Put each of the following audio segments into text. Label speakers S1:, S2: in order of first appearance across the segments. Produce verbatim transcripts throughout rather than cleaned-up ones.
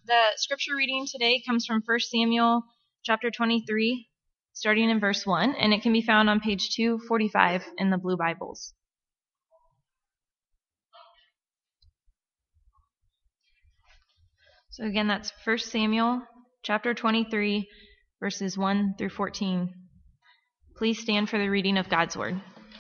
S1: The scripture reading today comes from First Samuel chapter twenty-three, starting in verse one, and it can be found on page two forty-five in the Blue Bibles. So again, that's First Samuel chapter twenty-three, verses one through fourteen. Please stand for the reading of God's word.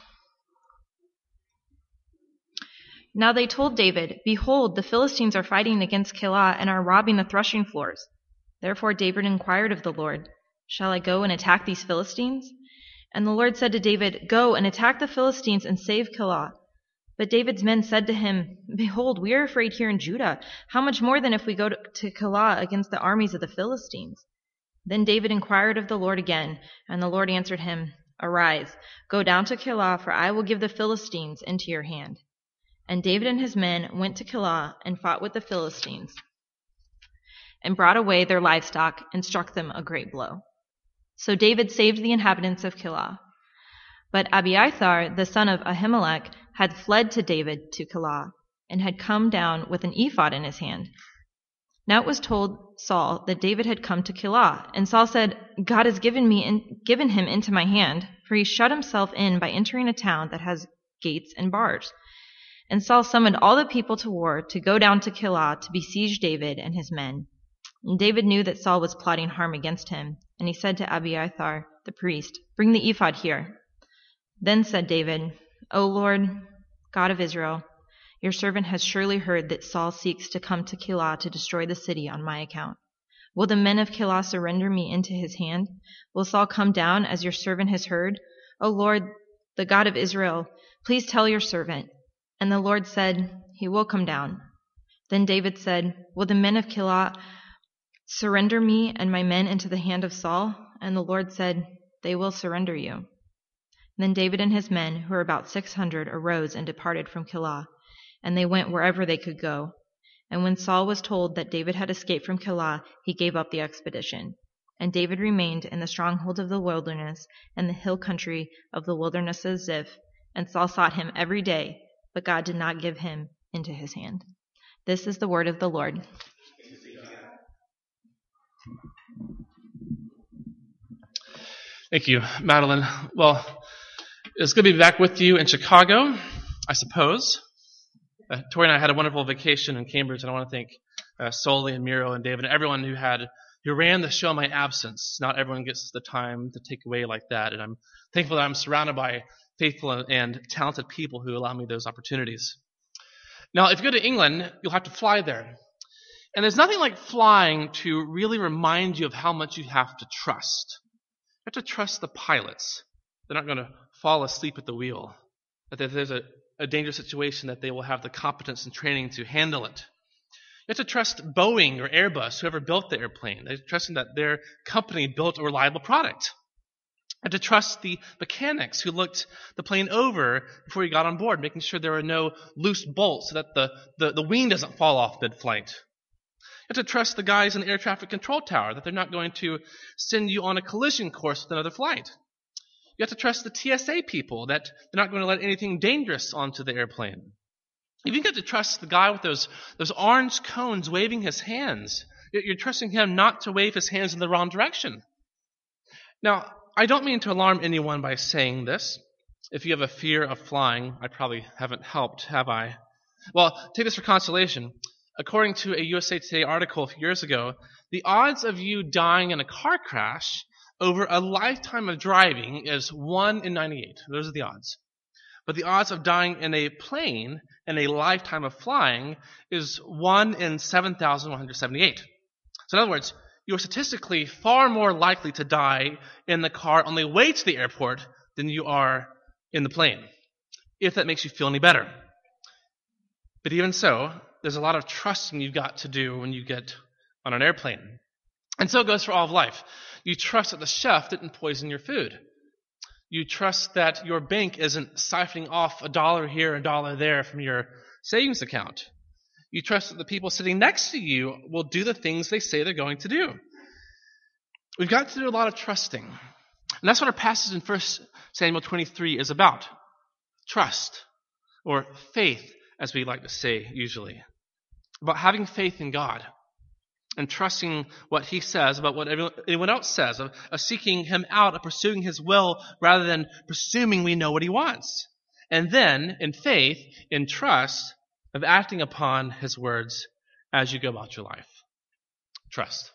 S1: Now they told David, "Behold, the Philistines are fighting against Keilah and are robbing the threshing floors." Therefore David inquired of the Lord, "Shall I go and attack these Philistines?" And the Lord said to David, "Go and attack the Philistines and save Keilah." But David's men said to him, "Behold, we are afraid here in Judah. How much more than if we go to, to Keilah against the armies of the Philistines?" Then David inquired of the Lord again, and the Lord answered him, "Arise, go down to Keilah, for I will give the Philistines into your hand." And David and his men went to Keilah and fought with the Philistines, and brought away their livestock and struck them a great blow. So David saved the inhabitants of Keilah. But Abiathar, the son of Ahimelech, had fled to David to Keilah, and had come down with an ephod in his hand. Now it was told Saul that David had come to Keilah, and Saul said, "God has given me in, given him into my hand, for he shut himself in by entering a town that has gates and bars." And Saul summoned all the people to war to go down to Keilah to besiege David and his men. And David knew that Saul was plotting harm against him, and he said to Abiathar the priest, "Bring the ephod here." Then said David, "O Lord, God of Israel, your servant has surely heard that Saul seeks to come to Keilah to destroy the city on my account. Will the men of Keilah surrender me into his hand? Will Saul come down as your servant has heard? O Lord, the God of Israel, please tell your servant." And the Lord said, "He will come down." Then David said, "Will the men of Keilah surrender me and my men into the hand of Saul?" And the Lord said, "They will surrender you." Then David and his men, who were about six hundred, arose and departed from Keilah, and they went wherever they could go. And when Saul was told that David had escaped from Keilah, he gave up the expedition. And David remained in the stronghold of the wilderness and the hill country of the wilderness of Ziph, and Saul sought him every day, but God did not give him into his hand. This is the word of the Lord.
S2: Thank you, Madeline. Well, it's good to be back with you in Chicago, I suppose. Uh, Tori and I had a wonderful vacation in Cambridge, and I want to thank uh, Soli and Miro and David and everyone who had who ran the show in my absence. Not everyone gets the time to take away like that, and I'm thankful that I'm surrounded by faithful and talented people who allow me those opportunities. Now, if you go to England, you'll have to fly there. And there's nothing like flying to really remind you of how much you have to trust. You have to trust the pilots. They're not going to fall asleep at the wheel. That if there's a, a dangerous situation, that they will have the competence and training to handle it. You have to trust Boeing or Airbus, whoever built the airplane. They're trusting that their company built a reliable product. And to trust the mechanics who looked the plane over before you got on board, making sure there are no loose bolts so that the, the, the wing doesn't fall off mid-flight. You have to trust the guys in the air traffic control tower, that they're not going to send you on a collision course with another flight. You have to trust the T S A people, that they're not going to let anything dangerous onto the airplane. You even got to trust the guy with those, those orange cones waving his hands. You're trusting him not to wave his hands in the wrong direction. Now, I don't mean to alarm anyone by saying this. If you have a fear of flying, I probably haven't helped, have I? Well, take this for consolation. According to a U S A Today article a few years ago, the odds of you dying in a car crash over a lifetime of driving is one in ninety-eight. Those are the odds. But the odds of dying in a plane in a lifetime of flying is one in seven thousand one hundred seventy-eight. So in other words, you are statistically far more likely to die in the car on the way to the airport than you are in the plane, if that makes you feel any better. But even so, there's a lot of trusting you've got to do when you get on an airplane. And so it goes for all of life. You trust that the chef didn't poison your food. You trust that your bank isn't siphoning off a dollar here, a dollar there from your savings account. You trust that the people sitting next to you will do the things they say they're going to do. We've got to do a lot of trusting. And that's what our passage in First Samuel twenty-three is about. Trust, or faith, as we like to say usually. About having faith in God. and trusting what he says about what anyone else says, of, of seeking him out, of pursuing his will rather than presuming we know what he wants. And then, in faith, in trust, of acting upon his words as you go about your life. Trust.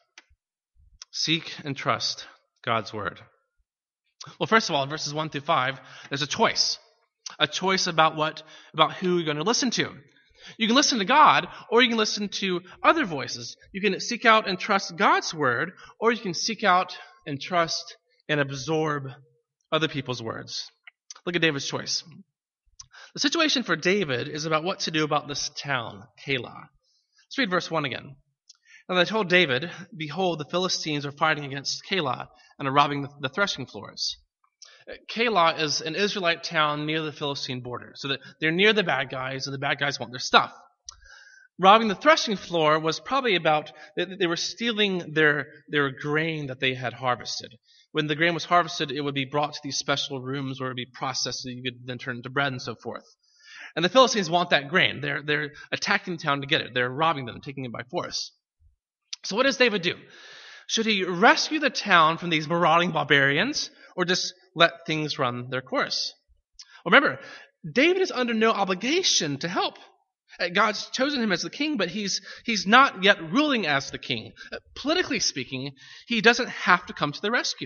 S2: Seek and trust God's word. Well, first of all, in verses one through five, there's a choice. A choice about what, about who you're going to listen to. You can listen to God, or you can listen to other voices. You can seek out and trust God's word, or you can seek out and trust and absorb other people's words. Look at David's choice. The situation for David is about what to do about this town, Keilah. Let's read verse one again. And they told David, behold, the Philistines are fighting against Keilah and are robbing the, the threshing floors. Keilah is an Israelite town near the Philistine border. So that they're near the bad guys, and the bad guys want their stuff. Robbing the threshing floor was probably about, they were stealing their, their grain that they had harvested. When the grain was harvested, it would be brought to these special rooms where it would be processed so you could then turn it into bread and so forth. And the Philistines want that grain. They're, they're attacking the town to get it. They're robbing them, taking it by force. So what does David do? Should he rescue the town from these marauding barbarians, or just let things run their course? Remember, David is under no obligation to help. God's chosen him as the king, but he's he's not yet ruling as the king. Politically speaking, he doesn't have to come to the rescue.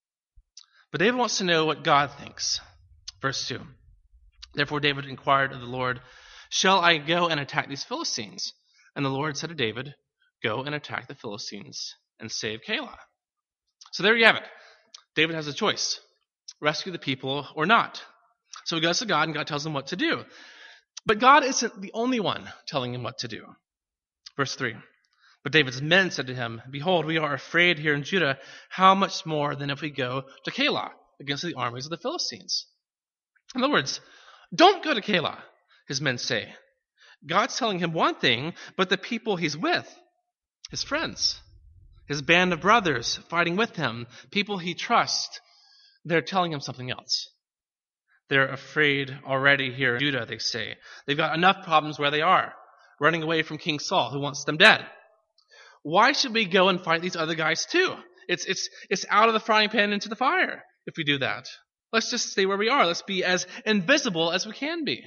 S2: But David wants to know what God thinks. Verse two. Therefore David inquired of the Lord, shall I go and attack these Philistines? And the Lord said to David, go and attack the Philistines and save Keilah. So there you have it. David has a choice. Rescue the people or not. So he goes to God, and God tells him what to do. But God isn't the only one telling him what to do. Verse three. But David's men said to him, behold, we are afraid here in Judah. How much more than if we go to Keilah against the armies of the Philistines? In other words, don't go to Keilah, his men say. God's telling him one thing, but the people he's with, his friends, his band of brothers fighting with him, people he trusts, they're telling him something else. They're afraid already here in Judah, they say. They've got enough problems where they are, running away from King Saul, who wants them dead. Why should we go and fight these other guys too? It's, it's, it's out of the frying pan into the fire if we do that. Let's just stay where we are. Let's be as invisible as we can be.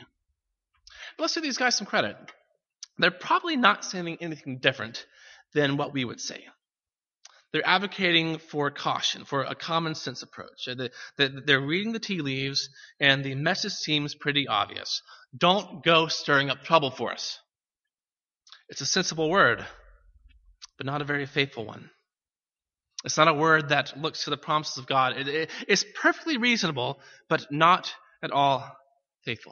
S2: But let's give these guys some credit. They're probably not saying anything different than what we would say. They're advocating for caution, for a common sense approach. They're reading the tea leaves, and the message seems pretty obvious. Don't go stirring up trouble for us. It's a sensible word, but not a very faithful one. It's not a word that looks to the promises of God. It, it, it's perfectly reasonable, but not at all faithful.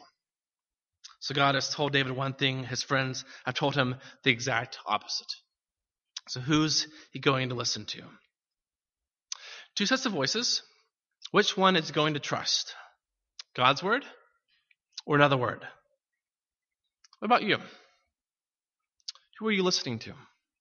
S2: So God has told David one thing. His friends have told him the exact opposite. So who's he going to listen to? Two sets of voices. Which one is he going to trust? God's word or another word? What about you? Who are you listening to?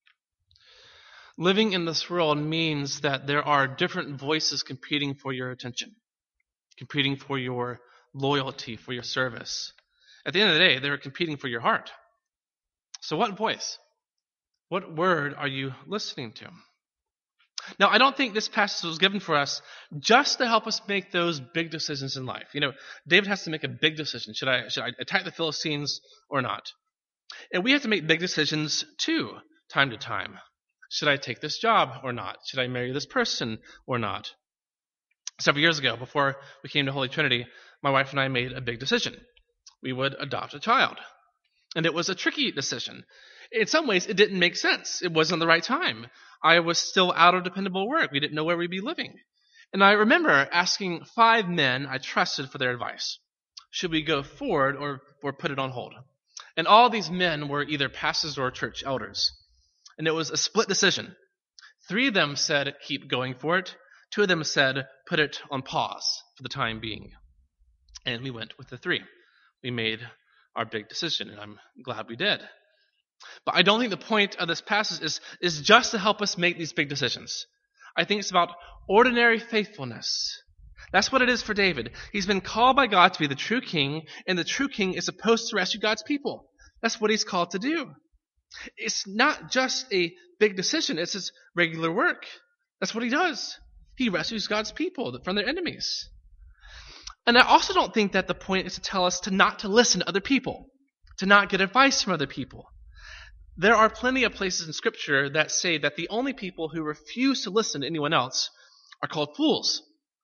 S2: Living in this world means that there are different voices competing for your attention, competing for your loyalty, for your service. At the end of the day, they're competing for your heart. So what voice? What word are you listening to? Now, I don't think this passage was given for us just to help us make those big decisions in life. You know, David has to make a big decision. Should I, should I attack the Philistines or not? And we have to make big decisions too, time to time. Should I take this job or not? Should I marry this person or not? Several years ago, before we came to Holy Trinity, my wife and I made a big decision. We would adopt a child. And it was a tricky decision. In some ways, it didn't make sense. It wasn't the right time. I was still out of dependable work. We didn't know where we'd be living. And I remember asking five men I trusted for their advice. Should we go forward or, or put it on hold? And all these men were either pastors or church elders. And it was a split decision. Three of them said, keep going for it. Two of them said, put it on pause for the time being. And we went with the three. We made our big decision, and I'm glad we did. But I don't think the point of this passage is, is just to help us make these big decisions. I think it's about ordinary faithfulness. That's what it is for David. He's been called by God to be the true king, and the true king is supposed to rescue God's people. That's what he's called to do. It's not just a big decision. It's his regular work. That's what he does. He rescues God's people from their enemies. And I also don't think that the point is to tell us to not to listen to other people, to not get advice from other people. There are plenty of places in Scripture that say that the only people who refuse to listen to anyone else are called fools.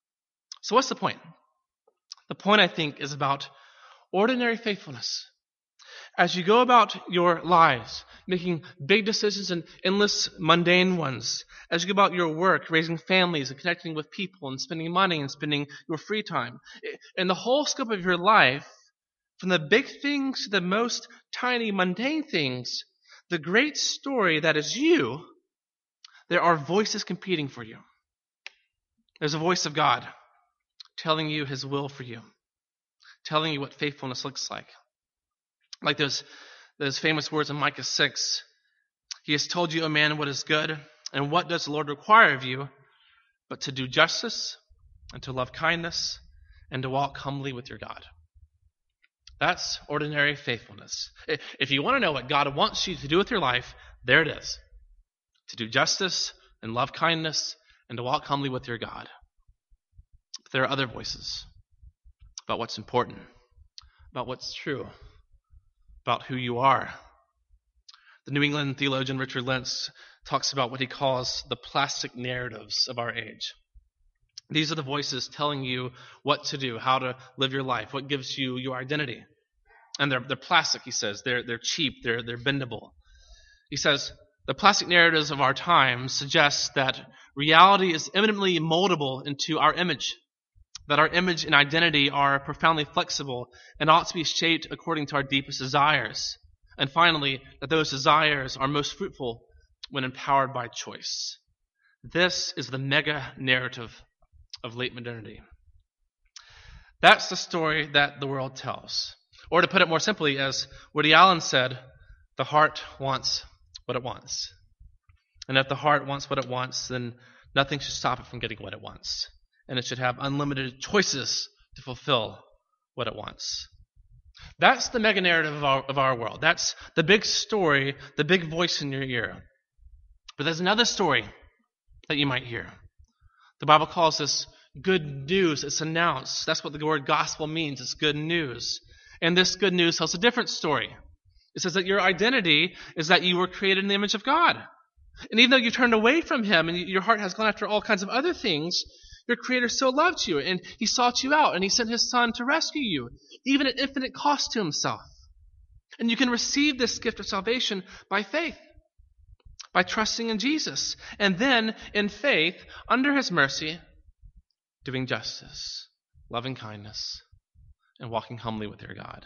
S2: So what's the point? The point, I think, is about ordinary faithfulness. As you go about your lives, making big decisions and endless mundane ones, as you go about your work, raising families and connecting with people and spending money and spending your free time, in the whole scope of your life, from the big things to the most tiny mundane things, the great story that is you, there are voices competing for you. There's a voice of God telling you his will for you, telling you what faithfulness looks like. Like those, those famous words in Micah six, he has told you, O man, what is good, and what does the Lord require of you, but to do justice, and to love kindness, and to walk humbly with your God. That's ordinary faithfulness. If you want to know what God wants you to do with your life, there it is. To do justice, and love kindness, and to walk humbly with your God. But there are other voices about what's important, about what's true, about who you are. The New England theologian Richard Lentz talks about what he calls the plastic narratives of our age. These are the voices telling you what to do, how to live your life, what gives you your identity. And they're, they're plastic, he says. They're, they're cheap. They're, they're bendable. He says, the plastic narratives of our time suggest that reality is eminently moldable into our image, that our image and identity are profoundly flexible and ought to be shaped according to our deepest desires. And finally, that those desires are most fruitful when empowered by choice. This is the mega narrative of late modernity. That's the story that the world tells. Or to put it more simply, as Woody Allen said, the heart wants what it wants. And if the heart wants what it wants, then nothing should stop it from getting what it wants. And it should have unlimited choices to fulfill what it wants. That's the mega narrative of our, of our world. That's the big story, the big voice in your ear. But there's another story that you might hear. The Bible calls this good news. It's announced. That's what the word gospel means. It's good news. And this good news tells a different story. It says that your identity is that you were created in the image of God. And even though you turned away from him and your heart has gone after all kinds of other things, your Creator still loved you, and he sought you out, and he sent his Son to rescue you, even at infinite cost to himself. And you can receive this gift of salvation by faith, by trusting in Jesus, and then, in faith, under his mercy, doing justice, loving kindness, and walking humbly with your God.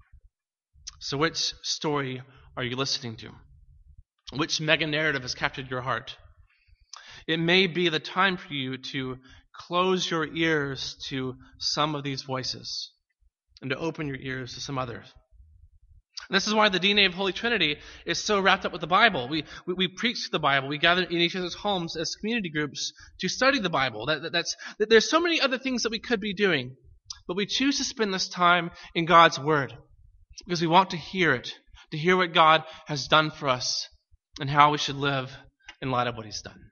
S2: So which story are you listening to? Which mega narrative has captured your heart? It may be the time for you to close your ears to some of these voices and to open your ears to some others. And this is why the D N A of Holy Trinity is so wrapped up with the Bible. We, we, we preach the Bible. We gather in each other's homes as community groups to study the Bible. That, that, that's, that there's so many other things that we could be doing, but we choose to spend this time in God's Word because we want to hear it, to hear what God has done for us and how we should live in light of what he's done.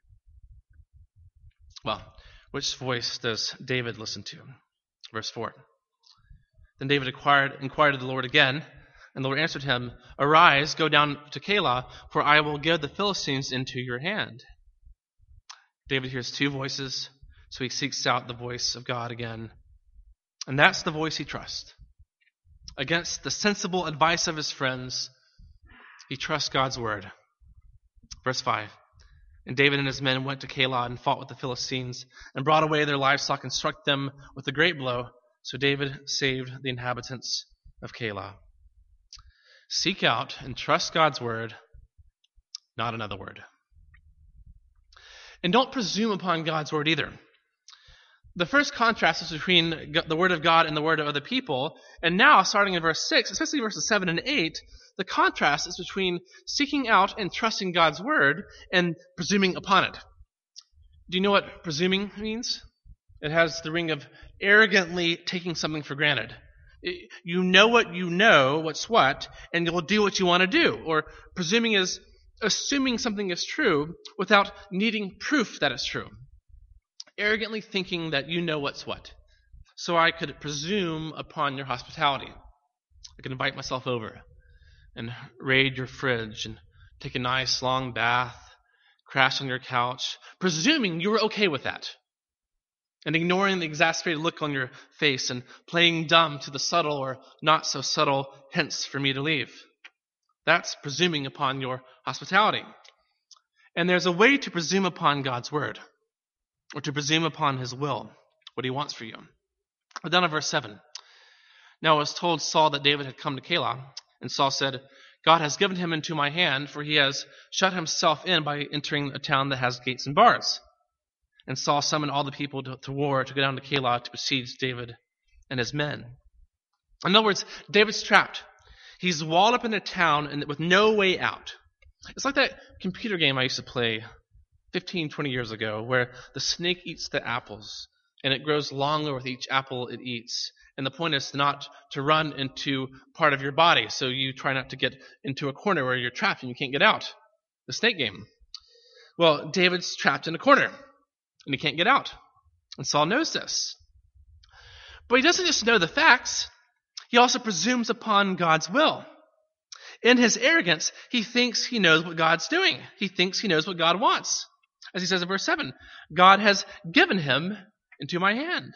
S2: Well, which voice does David listen to? Verse four. Then David inquired, inquired of the Lord again, and the Lord answered him, Arise, go down to Keilah, for I will give the Philistines into your hand. David hears two voices, so he seeks out the voice of God again. And that's the voice he trusts. Against the sensible advice of his friends, he trusts God's word. Verse five. And David and his men went to Keilah and fought with the Philistines and brought away their livestock and struck them with a great blow. So David saved the inhabitants of Keilah. Seek out and trust God's word, not another word. And don't presume upon God's word either. The first contrast is between the word of God and the word of other people. And now, starting in verse six, especially verses seven and eight, the contrast is between seeking out and trusting God's word and presuming upon it. Do you know what presuming means? It has the ring of arrogantly taking something for granted. You know what you know, what's what, and you'll do what you want to do. Or presuming is assuming something is true without needing proof that it's true. Arrogantly thinking that you know what's what. So I could presume upon your hospitality. I could invite myself over and raid your fridge and take a nice long bath, crash on your couch, presuming you were okay with that. And ignoring the exasperated look on your face and playing dumb to the subtle or not so subtle hints for me to leave. That's presuming upon your hospitality. And there's a way to presume upon God's word, or to presume upon his will, what he wants for you. But down to verse seven. Now it was told Saul that David had come to Keilah, and Saul said, God has given him into my hand, for he has shut himself in by entering a town that has gates and bars. And Saul summoned all the people to, to war to go down to Keilah to besiege David and his men. In other words, David's trapped. He's walled up in a town and with no way out. It's like that computer game I used to play fifteen, twenty years ago, where the snake eats the apples, and it grows longer with each apple it eats. And the point is not to run into part of your body, so you try not to get into a corner where you're trapped and you can't get out. The snake game. Well, David's trapped in a corner, and he can't get out. And Saul knows this. But he doesn't just know the facts. He also presumes upon God's will. In his arrogance, he thinks he knows what God's doing. He thinks he knows what God wants. As he says in verse seven, God has given him into my hand.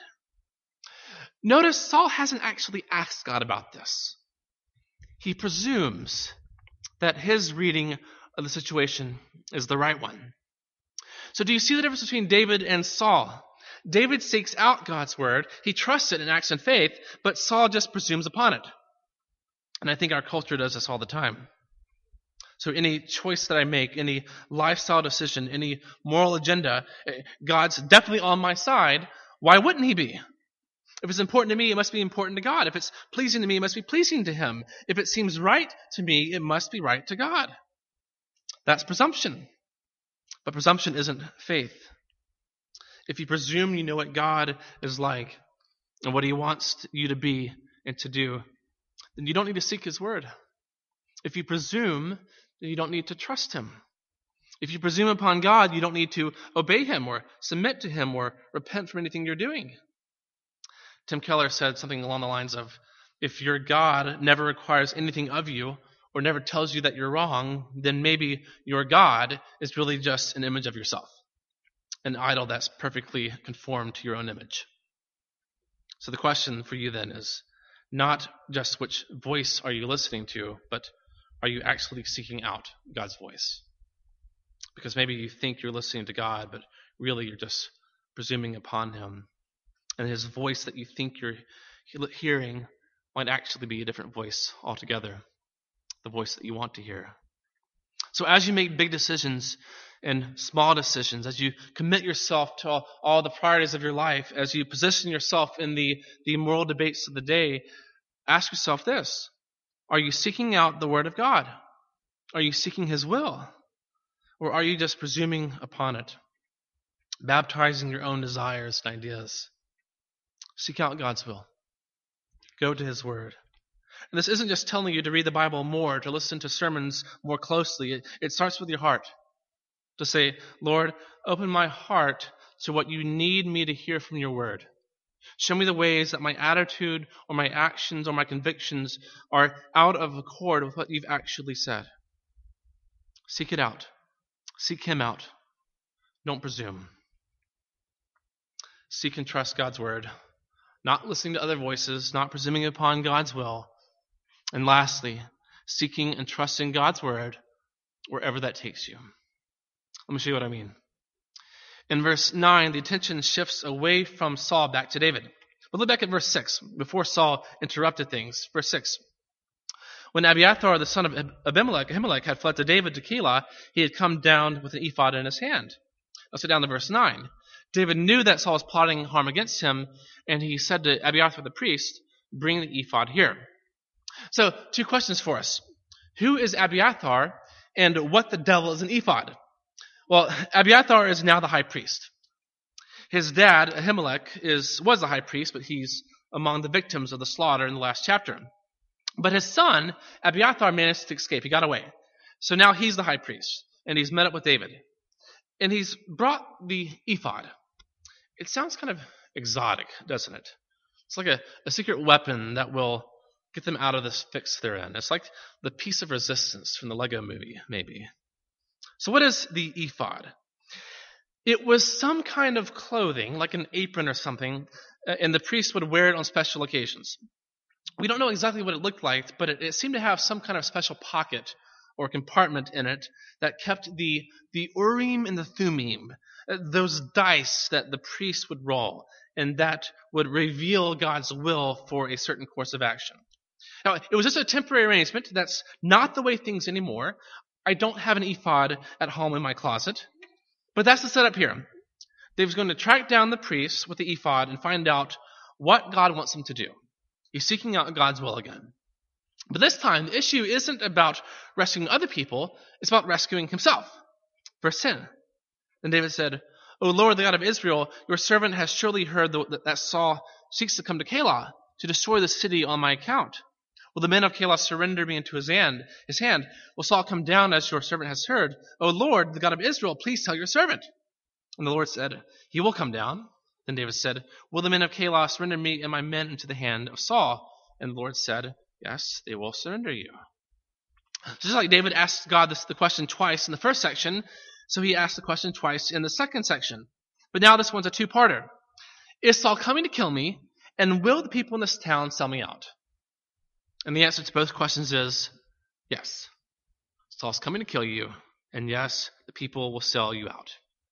S2: Notice Saul hasn't actually asked God about this. He presumes that his reading of the situation is the right one. So do you see the difference between David and Saul? David seeks out God's word. He trusts it and acts in faith, but Saul just presumes upon it. And I think our culture does this all the time. So any choice that I make, any lifestyle decision, any moral agenda, God's definitely on my side. Why wouldn't he be? If it's important to me, it must be important to God. If it's pleasing to me, it must be pleasing to him. If it seems right to me, it must be right to God. That's presumption. But presumption isn't faith. If you presume you know what God is like and what he wants you to be and to do, then you don't need to seek his word. If you presume, then you don't need to trust him. If you presume upon God, you don't need to obey him or submit to him or repent from anything you're doing. Tim Keller said something along the lines of, if your God never requires anything of you or never tells you that you're wrong, then maybe your God is really just an image of yourself, an idol that's perfectly conformed to your own image. So the question for you then is not just which voice are you listening to, but are you actually seeking out God's voice? Because maybe you think you're listening to God, but really you're just presuming upon him. And his voice that you think you're hearing might actually be a different voice altogether, the voice that you want to hear. So as you make big decisions and small decisions, as you commit yourself to all, all the priorities of your life, as you position yourself in the, the moral debates of the day, ask yourself this: are you seeking out the word of God? Are you seeking his will? Or are you just presuming upon it, baptizing your own desires and ideas? Seek out God's will. Go to his word. And this isn't just telling you to read the Bible more, to listen to sermons more closely. It, it starts with your heart. To say, Lord, open my heart to what you need me to hear from your word. Show me the ways that my attitude or my actions or my convictions are out of accord with what you've actually said. Seek it out. Seek him out. Don't presume. Seek and trust God's word. Not listening to other voices, not presuming upon God's will. And lastly, seeking and trusting God's word wherever that takes you. Let me show you what I mean. In verse nine, the attention shifts away from Saul back to David. But look back at verse six, before Saul interrupted things. Verse six. When Abiathar, the son of Abimelech, Ahimelech, had fled to David to Keilah, he had come down with an ephod in his hand. Let's go down to verse nine. David knew that Saul was plotting harm against him, and he said to Abiathar the priest, bring the ephod here. So, two questions for us. Who is Abiathar, and what the devil is an ephod? Well, Abiathar is now the high priest. His dad, Ahimelech, is was the high priest, but he's among the victims of the slaughter in the last chapter. But his son, Abiathar, managed to escape. He got away. So now he's the high priest, and he's met up with David. And he's brought the ephod. It sounds kind of exotic, doesn't it? It's like a, a secret weapon that will get them out of this fix they're in. It's like the piece of resistance from the Lego movie, maybe. So what is the ephod? It was some kind of clothing, like an apron or something, and the priest would wear it on special occasions. We don't know exactly what it looked like, but it, it seemed to have some kind of special pocket or compartment in it that kept the, the Urim and the Thummim, those dice that the priest would roll, and that would reveal God's will for a certain course of action. Now, it was just a temporary arrangement. That's not the way things anymore. I don't have an ephod at home in my closet, but that's the setup here. David's going to track down the priest with the ephod and find out what God wants him to do. He's seeking out God's will again. But this time, the issue isn't about rescuing other people. It's about rescuing himself. Verse ten. Then David said, O Lord, the God of Israel, your servant has surely heard that Saul seeks to come to Keilah to destroy the city on my account. Will the men of Keilah surrender me into his hand? His hand? Will Saul come down as your servant has heard? O Lord, the God of Israel, please tell your servant. And the Lord said, He will come down. Then David said, Will the men of Keilah surrender me and my men into the hand of Saul? And the Lord said, Yes, they will surrender you. Just like David asked God this, the question twice in the first section, so he asked the question twice in the second section. But now this one's a two-parter. Is Saul coming to kill me? And will the people in this town sell me out? And the answer to both questions is yes. Saul's coming to kill you, and yes, the people will sell you out.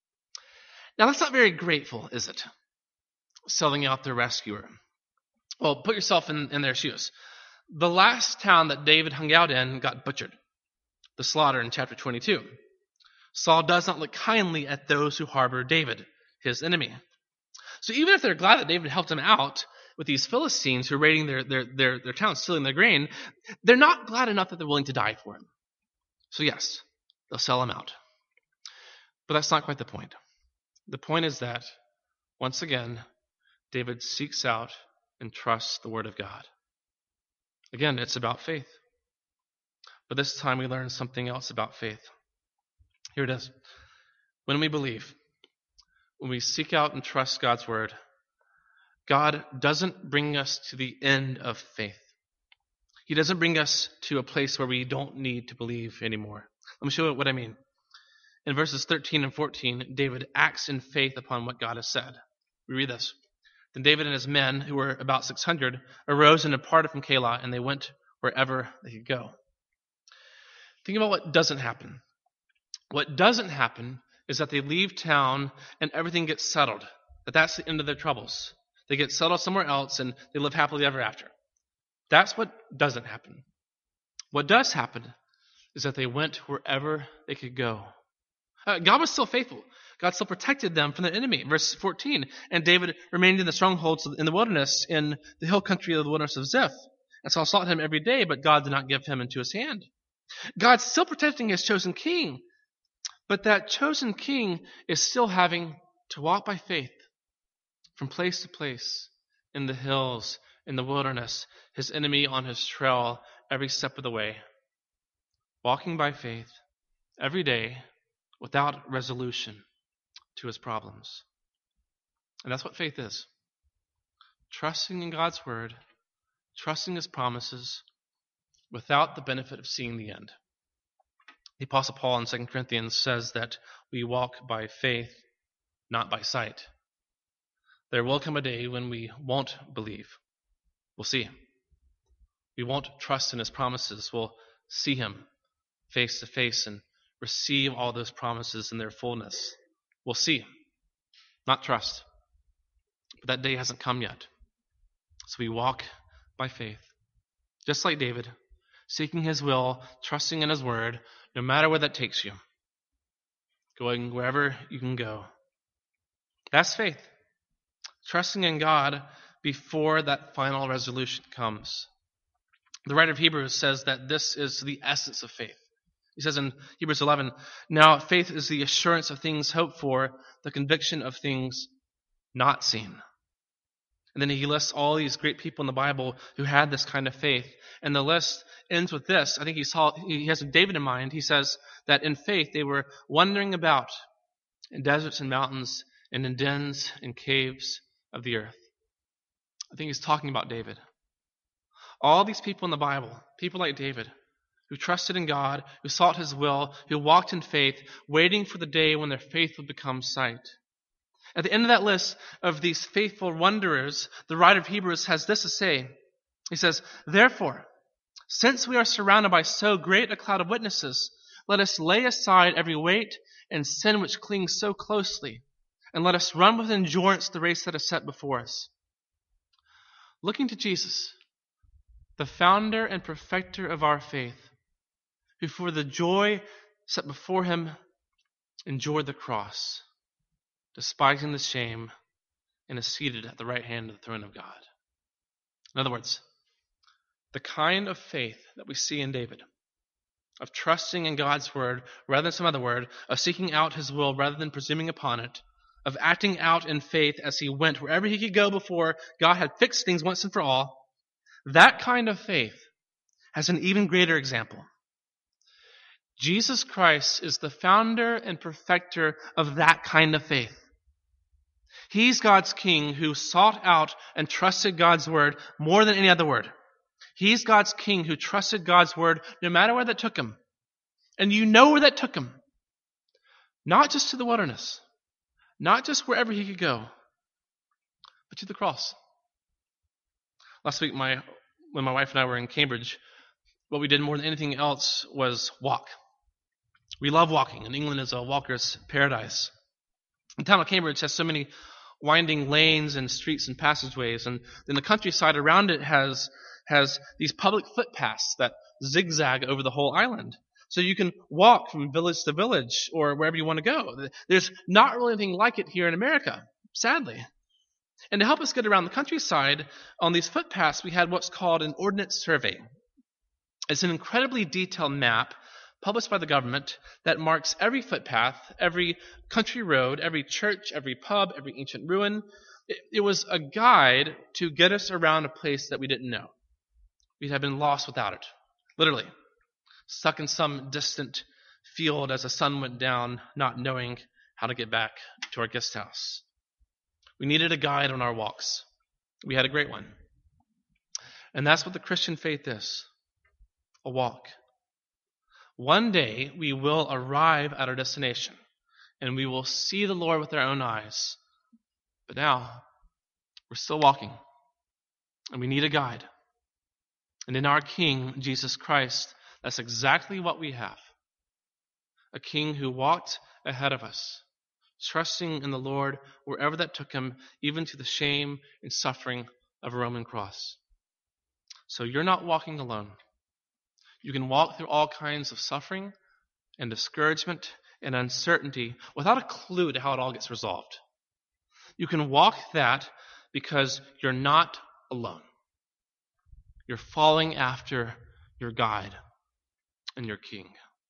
S2: Now that's not very grateful, is it? Selling out their rescuer. Well, put yourself in, in their shoes. The last town that David hung out in got butchered. The slaughter in chapter twenty-two. Saul does not look kindly at those who harbor David, his enemy. So even if they're glad that David helped him out with these Philistines who are raiding their, their, their, their town, stealing their grain, they're not glad enough that they're willing to die for him. So yes, they'll sell him out. But that's not quite the point. The point is that, once again, David seeks out and trusts the word of God. Again, it's about faith. But this time we learn something else about faith. Here it is. When we believe, when we seek out and trust God's word, God doesn't bring us to the end of faith. He doesn't bring us to a place where we don't need to believe anymore. Let me show you what I mean. In verses thirteen and fourteen, David acts in faith upon what God has said. We read this. Then David and his men, who were about six hundred, arose and departed from Keilah, and they went wherever they could go. Think about what doesn't happen. What doesn't happen is that they leave town and everything gets settled. That that's the end of their troubles. They get settled somewhere else and they live happily ever after. That's what doesn't happen. What does happen is that they went wherever they could go. Uh, God was still faithful. God still protected them from the enemy. Verse fourteen, and David remained in the strongholds in the wilderness, in the hill country of the wilderness of Ziph. And Saul sought him every day, but God did not give him into his hand. God's still protecting his chosen king, but that chosen king is still having to walk by faith from place to place, in the hills, in the wilderness, his enemy on his trail every step of the way. Walking by faith every day without resolution to his problems. And that's what faith is. Trusting in God's word, trusting his promises, without the benefit of seeing the end. The Apostle Paul in Second Corinthians says that we walk by faith, not by sight. There will come a day when we won't believe. We'll see. We won't trust in his promises. We'll see him face to face and receive all those promises in their fullness. We'll see. Not trust. But that day hasn't come yet. So we walk by faith. Just like David, seeking his will, trusting in his word, no matter where that takes you. Going wherever you can go. That's faith. Trusting in God before that final resolution comes. The writer of Hebrews says that this is the essence of faith. He says in Hebrews eleven, now faith is the assurance of things hoped for, the conviction of things not seen. And then he lists all these great people in the Bible who had this kind of faith. And the list ends with this. I think he saw he has David in mind. He says that in faith they were wandering about in deserts and mountains and in dens and caves of the earth. I think he's talking about David. All these people in the Bible, people like David, who trusted in God, who sought his will, who walked in faith, waiting for the day when their faith would become sight. At the end of that list of these faithful wanderers, the writer of Hebrews has this to say. He says, "Therefore, since we are surrounded by so great a cloud of witnesses, let us lay aside every weight and sin which clings so closely, and let us run with endurance the race that is set before us." Looking to Jesus, the founder and perfecter of our faith, who for the joy set before him endured the cross, despising the shame, and is seated at the right hand of the throne of God. In other words, the kind of faith that we see in David, of trusting in God's word rather than some other word, of seeking out his will rather than presuming upon it, of acting out in faith as he went wherever he could go before God had fixed things once and for all, that kind of faith has an even greater example. Jesus Christ is the founder and perfecter of that kind of faith. He's God's king who sought out and trusted God's word more than any other word. He's God's king who trusted God's word no matter where that took him. And you know where that took him. Not just to the wilderness, not just wherever he could go, but to the cross. Last week, my when my wife and I were in Cambridge, what we did more than anything else was walk. We love walking, and England is a walker's paradise. The town of Cambridge has so many winding lanes and streets and passageways, and then the countryside around it has has these public footpaths that zigzag over the whole island. So you can walk from village to village or wherever you want to go. There's not really anything like it here in America, sadly. And to help us get around the countryside on these footpaths, we had what's called an ordnance survey. It's an incredibly detailed map published by the government that marks every footpath, every country road, every church, every pub, every ancient ruin. It, it was a guide to get us around a place that we didn't know. We'd have been lost without it, literally, stuck in some distant field as the sun went down, not knowing how to get back to our guest house. We needed a guide on our walks. We had a great one. And that's what the Christian faith is, a walk. One day we will arrive at our destination and we will see the Lord with our own eyes. But now we're still walking and we need a guide. And in our King, Jesus Christ, that's exactly what we have. A King who walked ahead of us, trusting in the Lord wherever that took him, even to the shame and suffering of a Roman cross. So you're not walking alone. You can walk through all kinds of suffering and discouragement and uncertainty without a clue to how it all gets resolved. You can walk that because you're not alone. You're following after your guide and your King.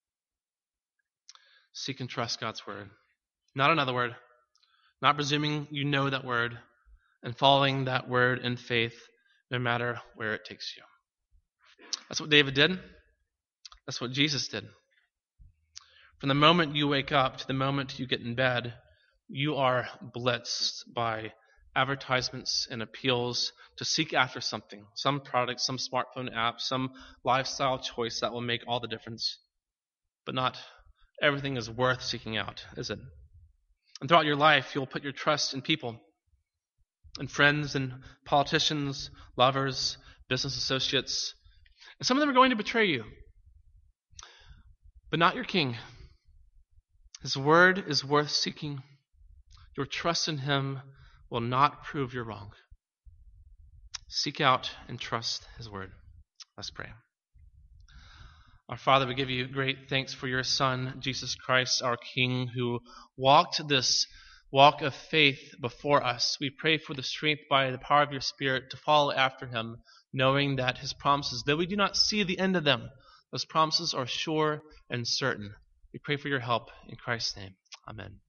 S2: Seek and trust God's word. Not another word. Not presuming you know that word and following that word in faith no matter where it takes you. That's what David did. That's what Jesus did. From the moment you wake up to the moment you get in bed, you are blitzed by advertisements and appeals to seek after something, some product, some smartphone app, some lifestyle choice that will make all the difference. But not everything is worth seeking out, is it? And throughout your life, you'll put your trust in people, in friends and politicians, lovers, business associates. And some of them are going to betray you. But not your King. His word is worth seeking. Your trust in him will not prove you're wrong. Seek out and trust his word. Let's pray. Our Father, we give you great thanks for your Son, Jesus Christ, our King, who walked this walk of faith before us. We pray for the strength by the power of your Spirit to follow after him, knowing that his promises, though we do not see the end of them, those promises are sure and certain. We pray for your help in Christ's name. Amen.